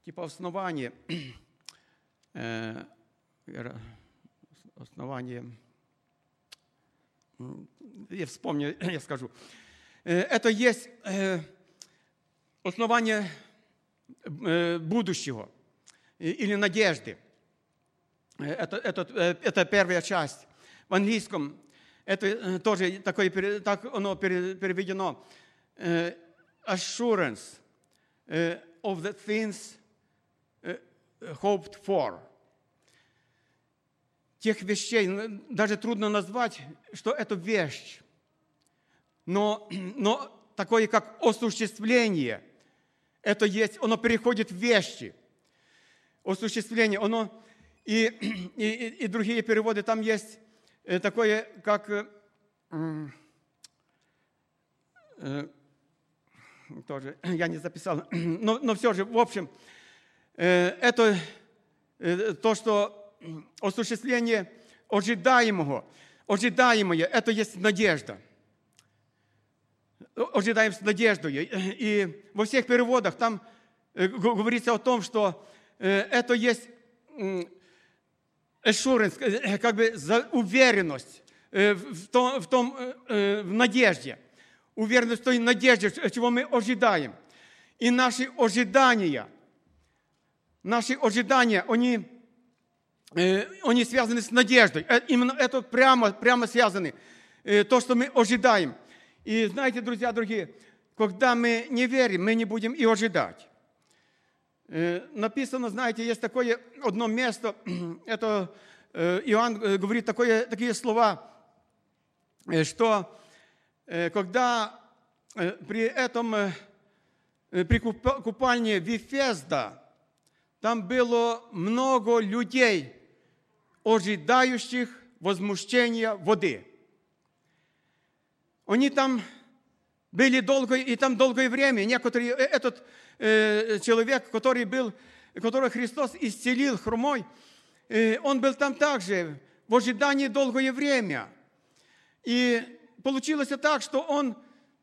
типа основание, я вспомню, я скажу. Это есть основание будущего или надежды. Это первая часть. В английском это тоже такое, так оно переведено. Assurance of the things hoped for. Тех вещей, даже трудно назвать, что это вещь. Но такое, как осуществление, это есть, оно переходит в вещи. Осуществление, оно, и другие переводы, там есть такое, как, тоже, я не записал, но все же, в общем, это то, что осуществление ожидаемое, это есть надежда. Ожидаем с надеждой. И во всех переводах там говорится о том, что это есть assurance, как бы уверенность в надежде. Уверенность в той надежде, чего мы ожидаем. И наши ожидания, они связаны с надеждой. Именно это прямо связаны. То, что мы ожидаем. И знаете, друзья дорогие, когда мы не верим, мы не будем и ожидать. Написано, знаете, есть такое одно место, это Иоанн говорит такие слова, что когда при купальне Вифезда, там было много людей, ожидающих возмущения воды. Они там были долгое время. Некоторые, этот человек, которого Христос исцелил хромой, он был там также в ожидании долгое время. И получилось так, что он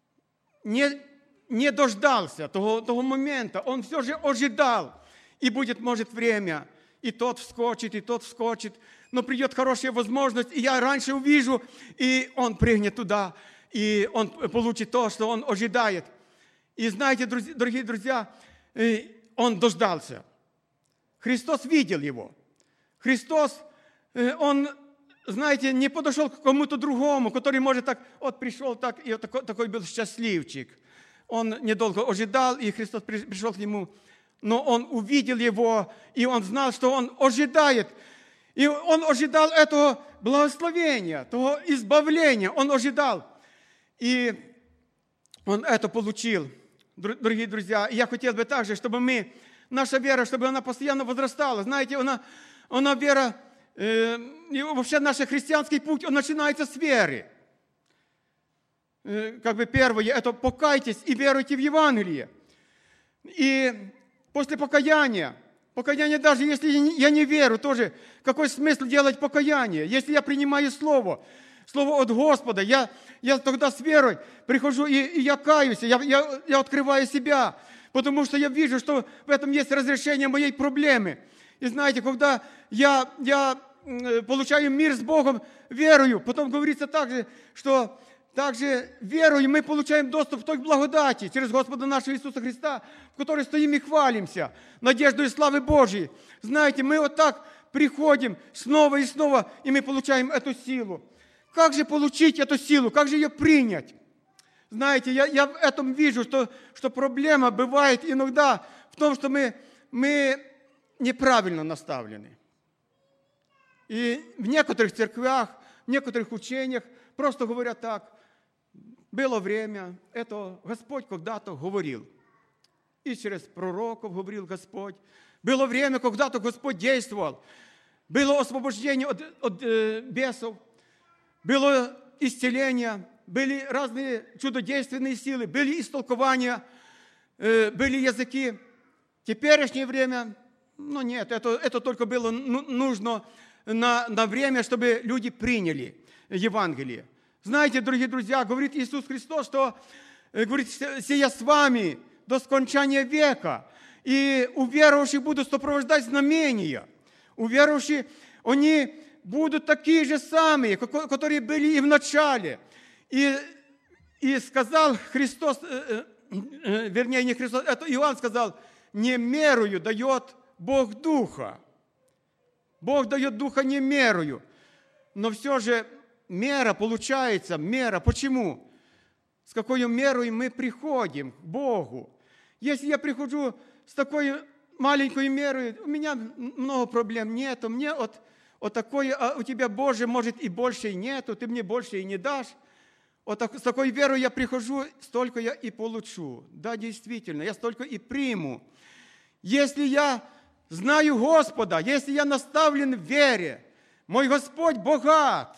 не дождался того момента. Он все же ожидал. И будет, может, время. И тот вскочит. Но придет хорошая возможность, и я раньше увижу, и он прыгнет туда. И он получит то, что он ожидает. И знаете, дорогие друзья, он дождался. Христос видел его. Христос, он, знаете, не подошел к кому-то другому, который может так, вот пришел так, и вот такой был счастливчик. Он недолго ожидал, и Христос пришел к нему. Но он увидел его, и он знал, что он ожидает. И он ожидал этого благословения, того избавления. Он ожидал. И он это получил, дорогие друзья. И я хотел бы также, чтобы наша вера, чтобы она постоянно возрастала. Знаете, она вера, и вообще наш христианский путь, он начинается с веры. Как бы первое, это покайтесь и веруйте в Евангелие. И после покаяния даже если я не верю, тоже какой смысл делать покаяние? Если я принимаю Слово от Господа, я тогда с верой прихожу и я каюсь, я открываю себя, потому что я вижу, что в этом есть разрешение моей проблемы. И знаете, когда я получаю мир с Богом, верую, потом говорится также, что также верою мы получаем доступ к той благодати через Господа нашего Иисуса Христа, в которой стоим и хвалимся, надеждой и славы Божьей. Знаете, мы вот так приходим снова и снова, и мы получаем эту силу. Как же получить эту силу? Как же ее принять? Знаете, я в этом вижу, что проблема бывает иногда в том, что мы неправильно наставлены. И в некоторых церквях, в некоторых учениях просто говорят так: было время, это Господь когда-то говорил. И через пророков говорил Господь. Было время, когда-то Господь действовал. Было освобождение от бесов. Было исцеление. Были разные чудодейственные силы. Были истолкования. Были языки. Теперешнее время, нет, это только было нужно на время, чтобы люди приняли Евангелие. Знаете, дорогие друзья, говорит Иисус Христос, что говорит, «Сия с вами до скончания века». И у верующих будут сопровождать знамения. У верующих они будут такие же самые, которые были и в начале. И сказал Христос, вернее, не Христос, это Иоанн сказал, не мерою дает Бог Духа. Бог дает Духа не мерою. Но все же мера получается, мера. Почему? С какой мерой мы приходим к Богу. Если я прихожу с такой маленькой мерой, у меня много проблем нету, мне вот такое, а у тебя, Боже, может и больше и нету, ты мне больше и не дашь. С такой верой я прихожу, столько я и получу. Да, действительно, я столько и приму. Если я знаю Господа, если я наставлен в вере, мой Господь богат,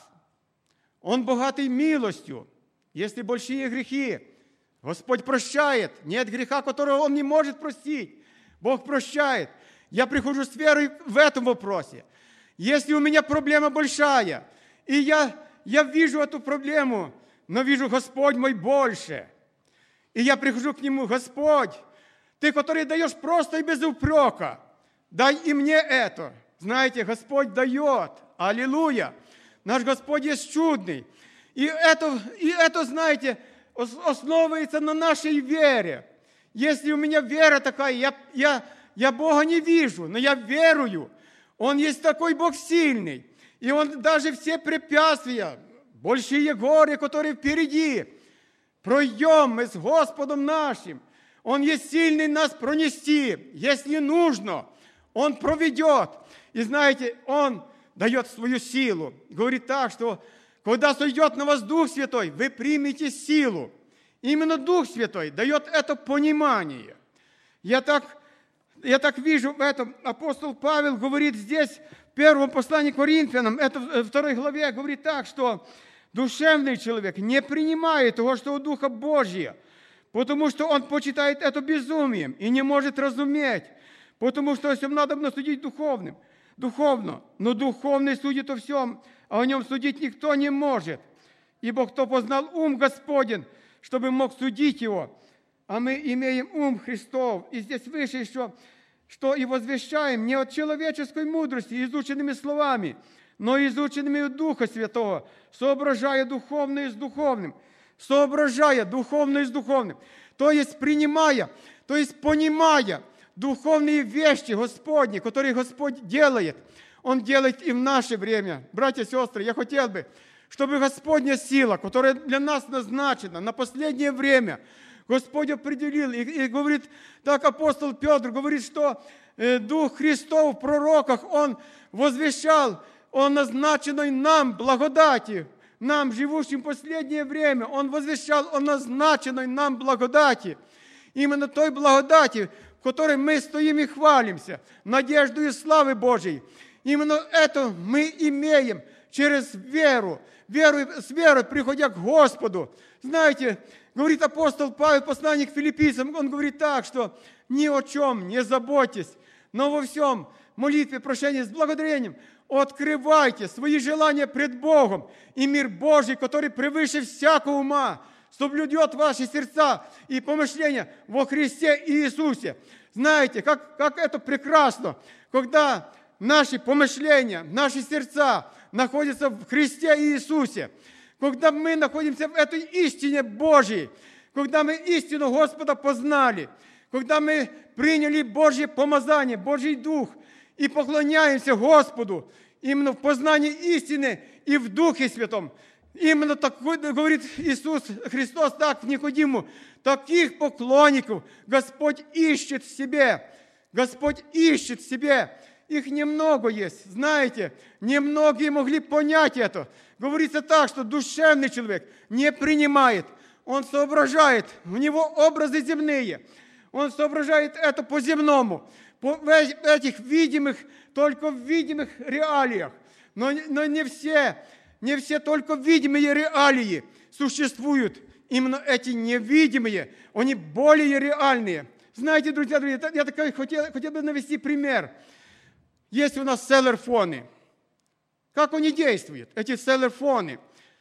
Он богатый милостью. Если большие грехи, Господь прощает. Нет греха, которого Он не может простить. Бог прощает. Я прихожу с верой в этом вопросе. Если у меня проблема большая, и я вижу эту проблему, но вижу, Господь мой больше. И я прихожу к Нему, Господь, Ты, который даешь просто и без упрека, дай и мне это. Знаете, Господь дает. Аллилуйя. Наш Господь есть чудный. И это, знаете, основывается на нашей вере. Если у меня вера такая, я Бога не вижу, но я верую. Он есть такой Бог сильный. И Он даже все препятствия, большие горы, которые впереди, пройдем мы с Господом нашим. Он есть сильный нас пронести. Если нужно, Он проведет. И знаете, Он дает свою силу. Говорит так, что когда сойдет на вас Дух Святой, вы примете силу. Именно Дух Святой дает это понимание. Я так вижу в этом. Апостол Павел говорит здесь, в первом послании к Коринфянам, это в 2 главе, говорит так, что душевный человек не принимает того, что у Духа Божия, потому что он почитает это безумием и не может разуметь, потому что всем надо судить духовно. Но духовный судит о всем, а о нем судить никто не может. Ибо кто познал ум Господень, чтобы мог судить его, а мы имеем ум Христов. И здесь выше еще, что и возвещаем не от человеческой мудрости, изученными словами, но изученными от Духа Святого, соображая духовное с духовным. Соображая духовное с духовным. То есть принимая, то есть понимая духовные вещи Господни, которые Господь делает. Он делает и в наше время. Братья и сестры, я хотел бы, чтобы Господня сила, которая для нас назначена на последнее время, Господь определил. И говорит, так апостол Петр говорит, что Дух Христов в пророках, Он возвещал о назначенной нам благодати, нам, живущим в последнее время. Он возвещал о назначенной нам благодати. Именно той благодати, в которой мы стоим и хвалимся, надежду и славы Божьей. Именно это мы имеем через веру. С верой приходя к Господу. Знаете, говорит апостол Павел, посланник к филиппийцам, он говорит так, что ни о чем не заботьтесь, но во всем молитве, прошении с благодарением открывайте свои желания пред Богом, и мир Божий, который превыше всякого ума, соблюдет ваши сердца и помышления во Христе Иисусе. Знаете, как это прекрасно, когда наши помышления, наши сердца находятся в Христе Иисусе, когда мы находимся в этой истине Божьей, когда мы истину Господа познали, когда мы приняли Божье помазание, Божий Дух и поклоняемся Господу именно в познании истины и в Духе Святом. Именно так говорит Иисус Христос так в Никодиму. Таких поклонников Господь ищет в себе. Господь ищет в себе. Их немного есть. Знаете, немногие могли понять это. Говорится так, что душевный человек не принимает. Он соображает. У него образы земные. Он соображает это по-земному. В этих видимых, только в видимых реалиях. Но не все только видимые реалии существуют. Именно эти невидимые, они более реальные. Знаете, друзья, я хотел бы навести пример. Есть у нас селлерфоны. Как они действуют, эти селлерфоны?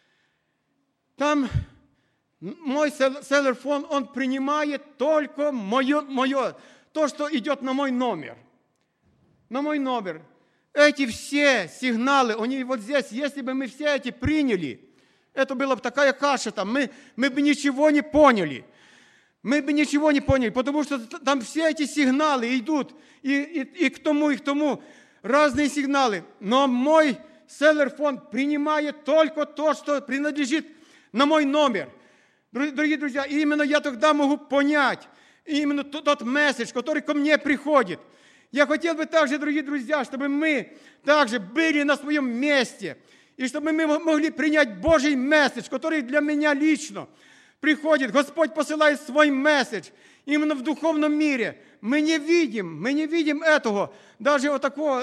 Там мой селлерфон, он принимает только мое, то, что идет на мой номер. На мой номер. Эти все сигналы, они вот здесь, если бы мы все эти приняли, это была бы такая каша там, мы бы ничего не поняли. Мы бы ничего не поняли, потому что там все эти сигналы идут и к тому разные сигналы. Но мой селлер-фонд принимает только то, что принадлежит на мой номер. Дорогие друзья, именно я тогда могу понять именно тот месседж, который ко мне приходит. Я хотел бы также, дорогие друзья, чтобы мы также были на своем месте, и чтобы мы могли принять Божий месседж, который для меня лично приходит. Господь посылает свой месседж именно в духовном мире. Мы не видим этого. Даже вот такого,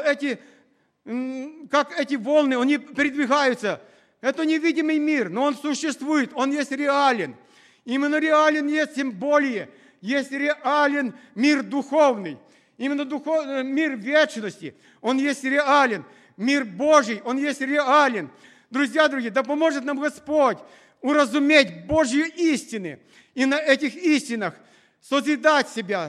как эти волны, они передвигаются. Это невидимый мир, но он существует, он есть реален. Именно реален есть, тем более, есть реален мир духовный. Именно мир вечности, он есть реален. Мир Божий, он есть реален. Друзья дорогие, да поможет нам Господь уразуметь Божьи истины и на этих истинах созидать себя,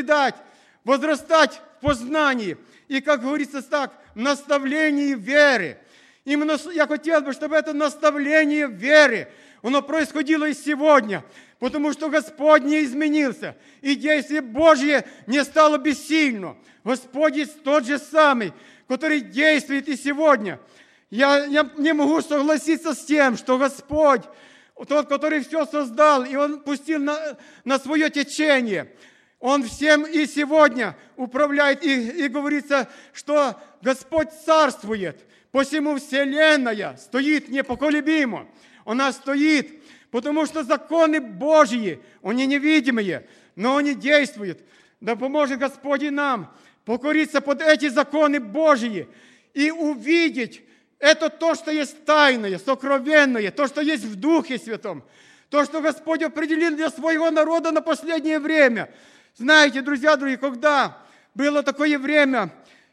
возрастать в познании и, как говорится так, в наставлении веры. Именно я хотел бы, чтобы это наставление веры, оно происходило и сегодня, потому что Господь не изменился, и действие Божье не стало бессильно. Господь есть тот же самый, который действует и сегодня. Я не могу согласиться с тем, что Господь, тот, который все создал, и Он пустил на свое течение, Он всем и сегодня управляет, и говорится, что Господь царствует, посему вселенная стоит непоколебимо. Она стоит, потому что законы Божьи, они невидимые, но они действуют. Да поможет Господь и нам покориться под эти законы Божьи и увидеть это то, что есть тайное, сокровенное, то, что есть в Духе Святом, то, что Господь определил для своего народа на последнее время. Знаете, друзья дорогие, когда было такое время,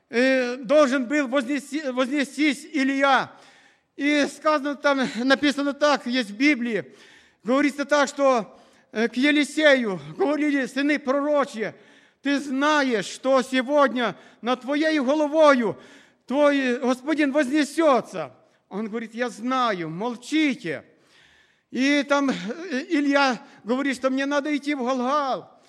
должен был вознестись Илья, и сказано там, написано так, есть в Библии, говорится так, что к Елисею говорили сыны пророчьи: ты знаешь, что сегодня над твоей головою твой Господин вознесется. Он говорит: я знаю, молчите. И там Илья говорит, что мне надо идти в Галгал.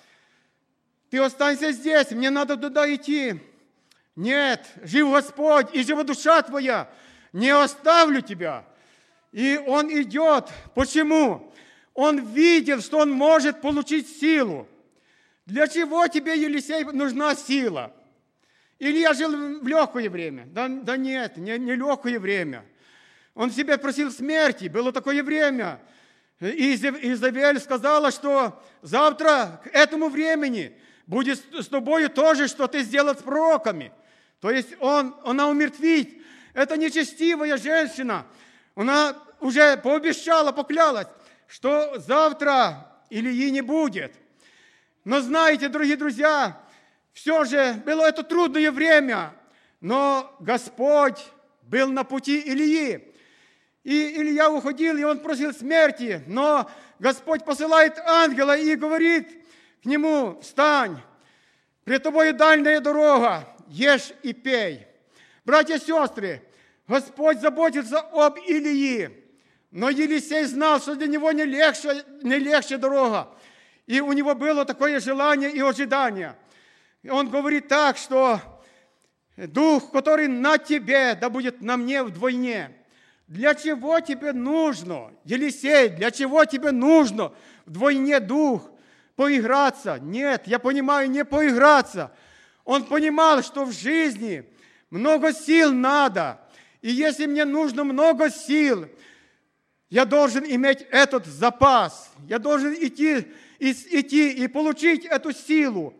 Ты останься здесь, мне надо туда идти. Нет, жив Господь и жива душа твоя, не оставлю тебя. И он идет. Почему? Он видел, что он может получить силу. Для чего тебе, Елисей, нужна сила? Илья жил в легкое время. Да нет, не легкое время. Он себе просил смерти. Было такое время. Изавель сказала, что завтра к этому времени будет с тобою то же, что ты сделал с пророками. То есть она умертвит. Это нечестивая женщина. Она уже пообещала, поклялась, что завтра Ильи не будет. Но знаете, дорогие друзья, все же было это трудное время, но Господь был на пути Ильи. И Илья уходил, и он просил смерти, но Господь посылает ангела и говорит к нему: встань, пред тобой дальняя дорога, ешь и пей. Братья и сестры, Господь заботится об Илии, но Елисей знал, что для него не легче дорога. И у него было такое желание и ожидание. И он говорит так, что дух, который на тебе, да будет на мне вдвойне. Для чего тебе нужно, Елисей, для чего тебе нужно вдвойне дух? Поиграться? Нет, я понимаю, не поиграться. Он понимал, что в жизни много сил надо. И если мне нужно много сил, я должен иметь этот запас. Я должен идти и получить эту силу.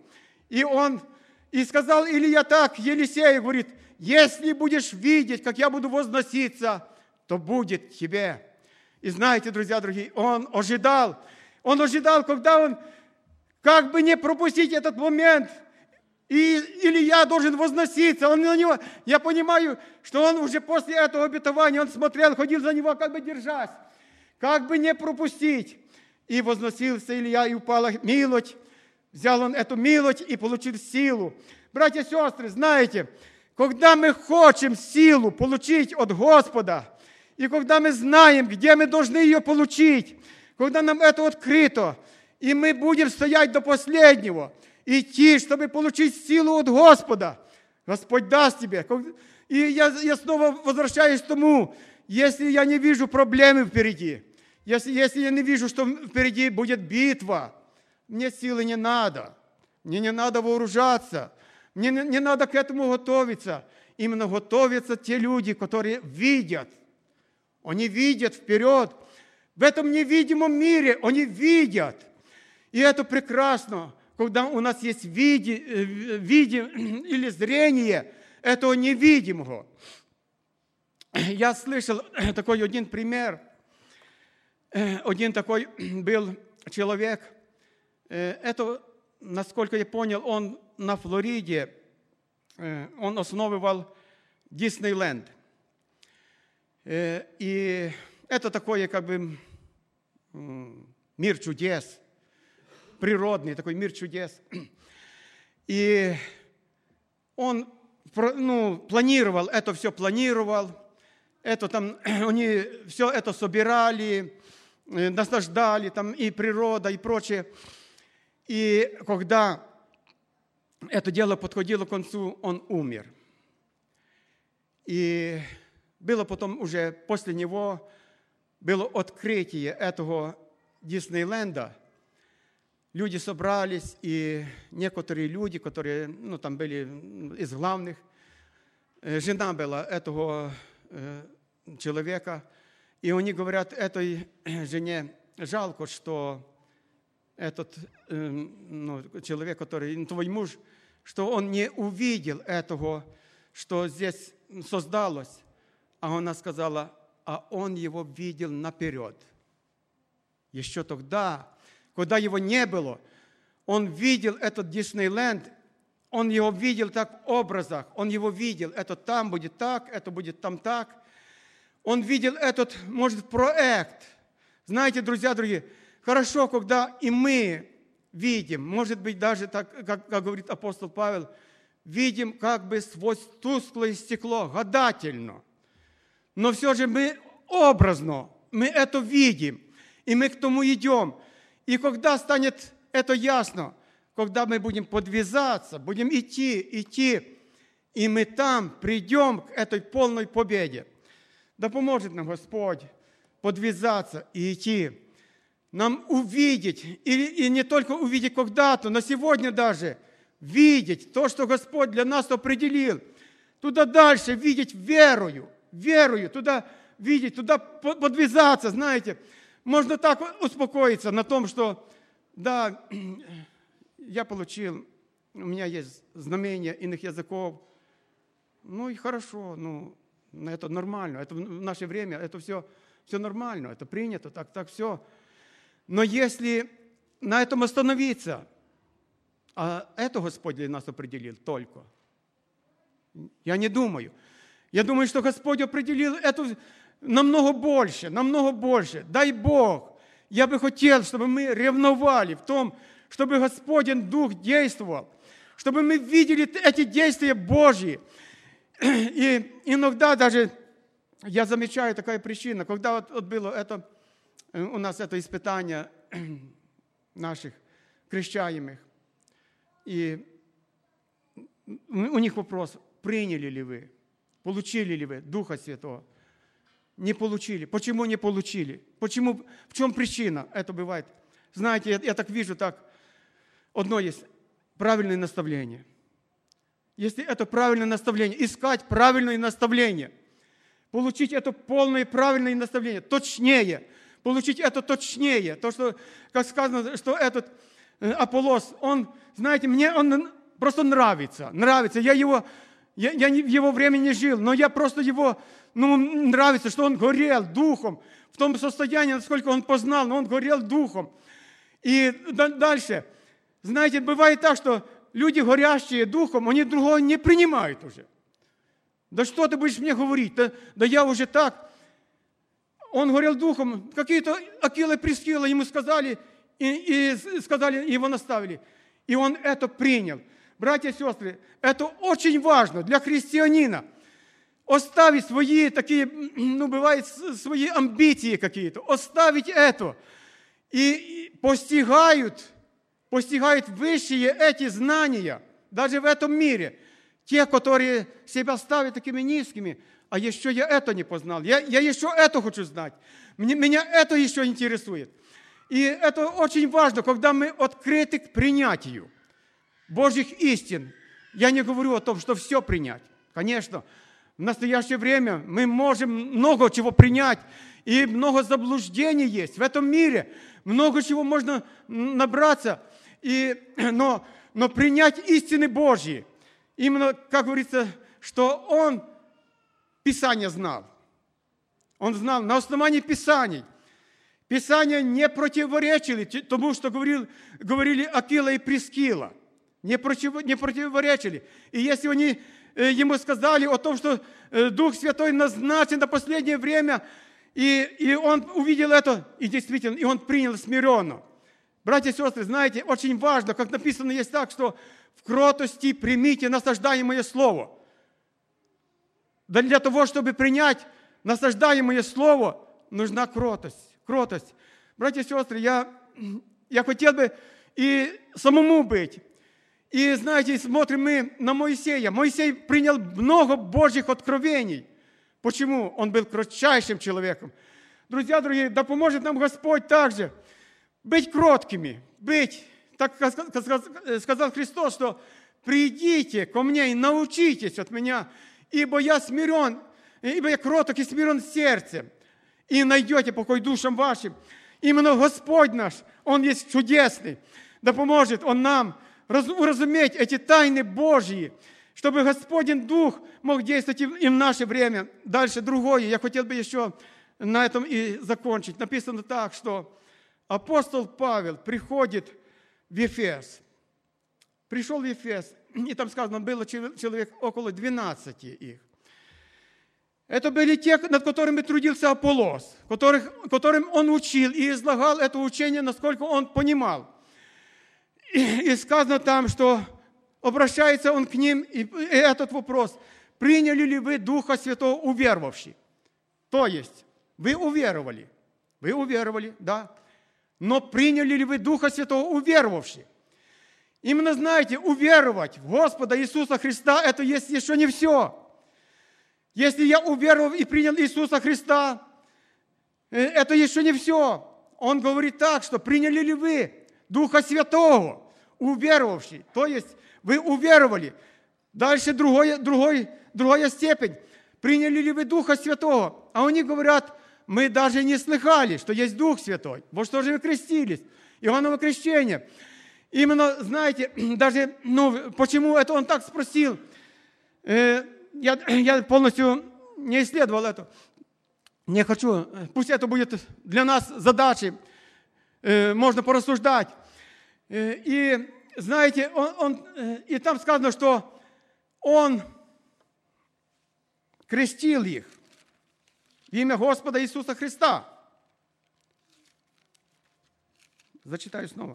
И сказал Илья так Елисею, говорит: если будешь видеть, как я буду возноситься, то будет тебе. И знаете, друзья дорогие, он ожидал, когда он как бы не пропустить этот момент. И Илья должен возноситься. Он на него, я понимаю, что он уже после этого обетования, он смотрел, ходил за него, как бы держась, как бы не пропустить. И возносился Илья, и упала милость Взял он эту милость и получил силу. Братья и сестры, знаете, когда мы хотим силу получить от Господа, и когда мы знаем, где мы должны ее получить, когда нам это открыто, и мы будем стоять до последнего, идти, чтобы получить силу от Господа, Господь даст тебе. И я снова возвращаюсь к тому, если я не вижу проблемы впереди, если я не вижу, что впереди будет битва, мне силы не надо. Мне не надо вооружаться. Мне не надо к этому готовиться. Именно готовятся те люди, которые видят. Они видят вперед. В этом невидимом мире они видят. И это прекрасно, когда у нас есть или зрение этого невидимого. Я слышал такой один пример. Один такой был человек. Это, насколько я понял, он на Флориде, он основывал Диснейленд. И это такой, как бы, мир чудес, природный такой мир чудес. И он планировал, это все планировал, это там, они все это собирали, наслаждали, там и природа, и прочее. И когда это дело подходило к концу, он умер. И было потом уже после него, было открытие этого Диснейленда. Люди собрались, и некоторые люди, которые там были из главных, жена была этого человека, и они говорят этой жене, жалко, что этот человек, который твой муж, что он не увидел этого, что здесь создалось. А она сказала, а он его видел наперед. Еще тогда, когда его не было, он видел этот Диснейленд, он его видел так в образах, он его видел, это там будет так, это будет там так. Он видел этот, может, проект. Знаете, друзья дорогие, хорошо, когда и мы видим, может быть, даже так, как говорит апостол Павел, видим как бы сквозь тусклое стекло, гадательно. Но все же мы образно, мы это видим, и мы к тому идем. И когда станет это ясно, когда мы будем подвязаться, будем идти, и мы там придем к этой полной победе. Да поможет нам Господь подвязаться и идти. Нам увидеть, и не только увидеть когда-то, но сегодня даже видеть то, что Господь для нас определил. Туда дальше видеть верою, туда видеть, туда подвязаться, знаете. Можно так успокоиться на том, что да, я получил, у меня есть знамения иных языков. Ну и хорошо, это нормально, это в наше время, это все нормально, это принято, так все. Но если на этом остановиться, а это Господь для нас определил только. Я не думаю. Я думаю, что Господь определил это намного больше. Дай Бог. Я бы хотел, чтобы мы ревновали в том, чтобы Господень Дух действовал, чтобы мы видели эти действия Божьи. И иногда даже я замечаю такая причина, когда вот было это, у нас это испытание наших крещаемых, и у них вопрос, приняли ли вы, получили ли вы Духа Святого? Не получили. Почему не получили? Почему? В чем причина? Это бывает. Знаете, я так вижу, одно есть правильное наставление. Если это правильное наставление, искать правильное наставление, получить это полное правильное наставление, точнее, получить это точнее. То, что, как сказано, что этот Аполлос, он, знаете, мне он просто нравится. Я в его времени не жил, но я просто его, нравится, что он горел духом, в том состоянии, насколько он познал, но он горел духом. И дальше, знаете, бывает так, что люди, горящие духом, они другого не принимают уже. Да что ты будешь мне говорить? Да я уже так. Он горел духом, какие-то Акила и Прискила ему сказали, и сказали, его наставили. И он это принял. Братья и сестры, это очень важно для христианина. Оставить свои такие, бывает, свои амбиции какие-то. Оставить это. И постигают высшие эти знания, даже в этом мире. Те, которые себя ставят такими низкими. А еще я это не познал. Я еще это хочу знать. Меня это еще интересует. И это очень важно, когда мы открыты к принятию Божьих истин. Я не говорю о том, что все принять. Конечно, в настоящее время мы можем много чего принять, и много заблуждений есть в этом мире. Много чего можно набраться, но принять истины Божьи. Именно, как говорится, что он Писание знал. Он знал на основании Писаний. Писания не противоречили тому, что говорили Акила и Прискила. Не противоречили. И если они ему сказали о том, что Дух Святой назначен на последнее время, и он увидел это, и действительно, и он принял смиренно. Братья и сестры, знаете, очень важно, как написано есть так, что в кротости примите насаждаемое слово. Для того, чтобы принять насаждаемое слово, нужна кротость. Кротость. Братья и сестры, я хотел бы и самому быть. И, знаете, смотрим мы на Моисея. Моисей принял много Божьих откровений. Почему? Он был кратчайшим человеком. Друзья дорогие, да поможет нам Господь также быть кроткими, так сказал Христос, что «придите ко мне и научитесь от меня, ибо я кроток и смирен сердцем, и найдете покой душам вашим». Именно Господь наш, Он есть чудесный, да поможет Он нам уразуметь эти тайны Божьи, чтобы Господень Дух мог действовать и в наше время. Дальше другое. Я хотел бы еще на этом и закончить. Написано так, что апостол Павел приходит в Ефес. Пришел в Ефес, и там сказано, было человек около 12 их. Это были те, над которыми трудился Аполлос, которым он учил и излагал это учение, насколько он понимал. И сказано там, что обращается он к ним, и этот вопрос: приняли ли вы Духа Святого уверовавши? То есть, вы уверовали, да. Но приняли ли вы Духа Святого уверовавши? Именно, знаете, уверовать в Господа Иисуса Христа, это есть еще не все. Если я уверовал и принял Иисуса Христа, это еще не все. Он говорит так, что приняли ли вы Духа Святого, уверовавший. То есть вы уверовали. Дальше другая степень. Приняли ли вы Духа Святого? А они говорят, мы даже не слыхали, что есть Дух Святой. Вот что же вы крестились? Иоанново крещение. Именно, знаете, даже, почему это он так спросил? Я полностью не исследовал это. Не хочу. Пусть это будет для нас задачей. Можно порассуждать. И, знаете, и там сказано, что он крестил их в имя Господа Иисуса Христа. Зачитаю снова.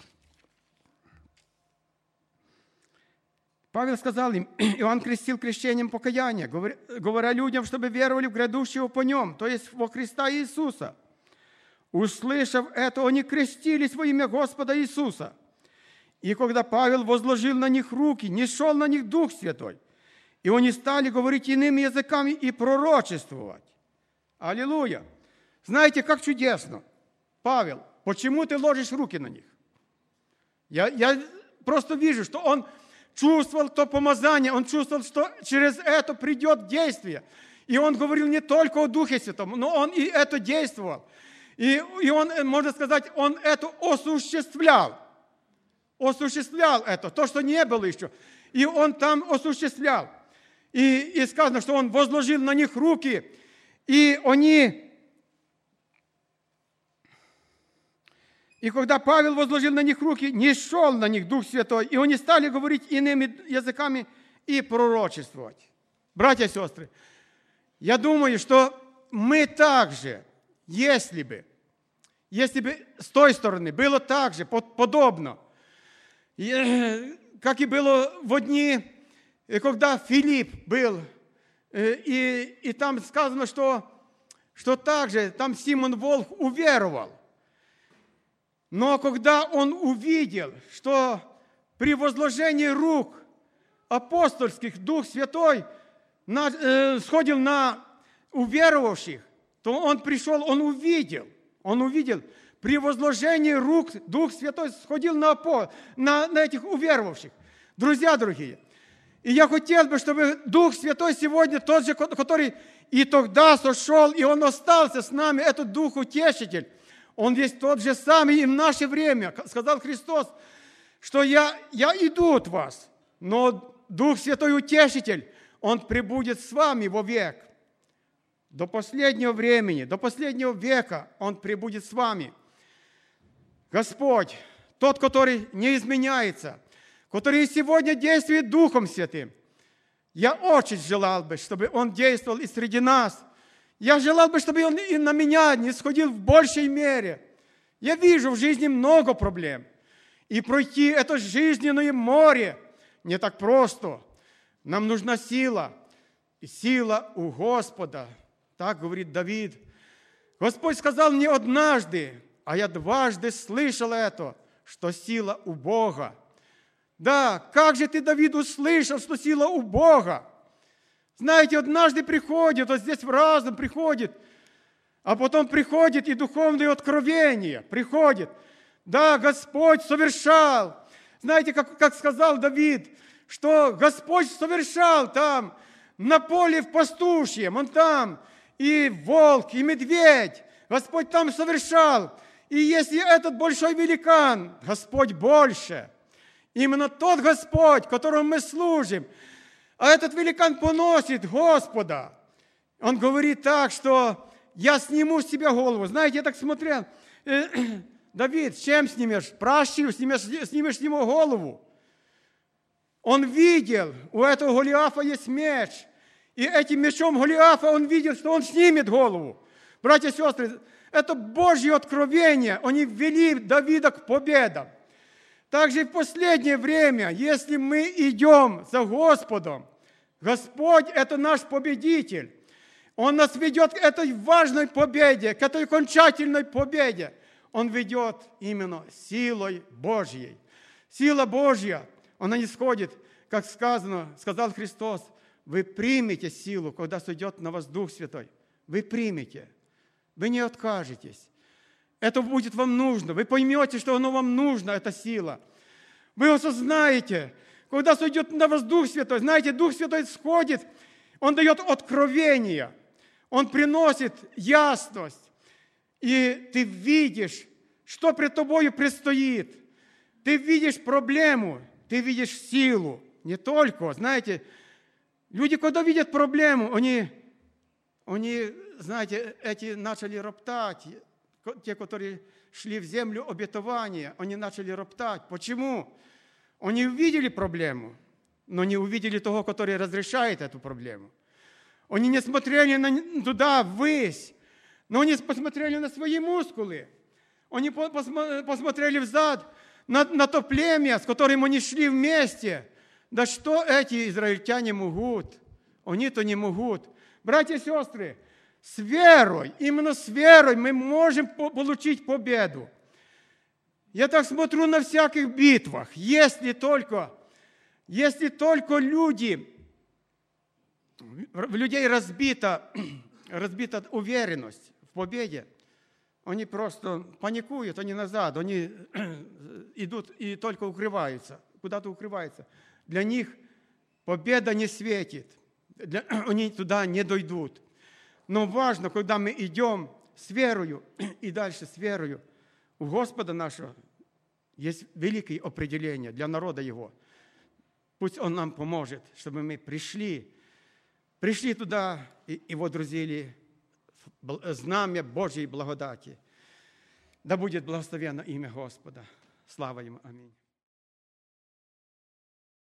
Павел сказал им, Иоанн крестил крещением покаяния, говоря людям, чтобы веровали в грядущего по нем, то есть во Христа Иисуса. Услышав это, они крестились во имя Господа Иисуса. И когда Павел возложил на них руки, нишел на них Дух Святой, и они стали говорить иными языками и пророчествовать. Аллилуйя! Знаете, как чудесно. Павел, почему ты ложишь руки на них? Я просто вижу, что он чувствовал то помазание, он чувствовал, что через это придет действие. И он говорил не только о Духе Святом, но он и это действовал. И он, можно сказать, он это осуществлял. Осуществлял это, то, что не было еще. И он там осуществлял. И сказано, что он возложил на них руки, и они... И когда Павел возложил на них руки, не шел на них Дух Святой, и они стали говорить иными языками и пророчествовать. Братья и сестры, я думаю, что мы также, если бы с той стороны было так же, подобно, Как и было в дни, когда Филипп был, и там сказано, что также там Симон Волк уверовал. Но когда он увидел, что при возложении рук апостольских Дух Святой сходил на уверовавших, то он пришел, он увидел, при возложении рук Дух Святой сходил на этих уверовавших. Друзья дорогие, и я хотел бы, чтобы Дух Святой сегодня тот же, который и тогда сошел, и Он остался с нами, этот Дух Утешитель, Он есть тот же самый и в наше время. Сказал Христос, что я иду от вас, но Дух Святой Утешитель, Он пребудет с вами вовек. До последнего времени, до последнего века Он пребудет с вами. Господь, тот, который не изменяется, который и сегодня действует Духом Святым, я очень желал бы, чтобы Он действовал и среди нас. Я желал бы, чтобы Он и на меня не сходил в большей мере. Я вижу в жизни много проблем. И пройти это жизненное море не так просто. Нам нужна сила. И сила у Господа. Так говорит Давид. Господь сказал мне однажды, а я дважды слышал это, что сила у Бога. Да, как же ты, Давид, услышал, что сила у Бога? Знаете, однажды приходит, вот здесь в разум приходит, а потом приходит и духовное откровение приходит. Да, Господь совершал. Знаете, как сказал Давид, что Господь совершал там, на поле в пастушьем, Он там, и волк, и медведь, Господь там совершал. И если этот большой великан, Господь больше, именно тот Господь, которому мы служим, а этот великан поносит Господа. Он говорит так, что я сниму с себя голову. Знаете, я так смотрел, Давид, с чем снимешь? Пращу, снимешь с него голову. Он видел, у этого Голиафа есть меч. И этим мечом Голиафа он видел, что он снимет голову. Братья и сестры, это Божье откровение. Они ввели Давида к победам. Также и в последнее время, если мы идем за Господом, Господь – это наш победитель. Он нас ведет к этой важной победе, к этой окончательной победе. Он ведет именно силой Божьей. Сила Божья, она не сходит, как сказал Христос, вы примете силу, когда сойдет на вас Дух Святой. Вы примете, вы не откажетесь. Это будет вам нужно. Вы поймете, что оно вам нужно, эта сила. Вы осознаете, когда сойдет на вас Дух Святой. Знаете, Дух Святой сходит, Он дает откровение. Он приносит ясность. И ты видишь, что пред тобою предстоит. Ты видишь проблему, ты видишь силу. Не только, знаете, люди, когда видят проблему, они, знаете, эти начали роптать. Те, которые шли в землю обетования, они начали роптать. Почему? Они увидели проблему, но не увидели того, который разрешает эту проблему. Они не смотрели туда, ввысь, но они посмотрели на свои мускулы. Они посмотрели взад на то племя, с которым они шли вместе. Да что эти израильтяне могут? Они-то не могут. Братья и сестры, с верой, именно с верой мы можем получить победу. Я так смотрю на всяких битвах. Если только в людей разбита уверенность в победе, они просто паникуют, они назад, они идут и только укрываются, куда-то укрываются. Для них победа не светит, они туда не дойдут. Но важно, когда мы идем с верою и дальше с верою, у Господа нашего есть великое определение для народа Его. Пусть Он нам поможет, чтобы мы пришли туда и водрузили знамя Божьей благодати. Да будет благословенно имя Господа. Слава Ему. Аминь.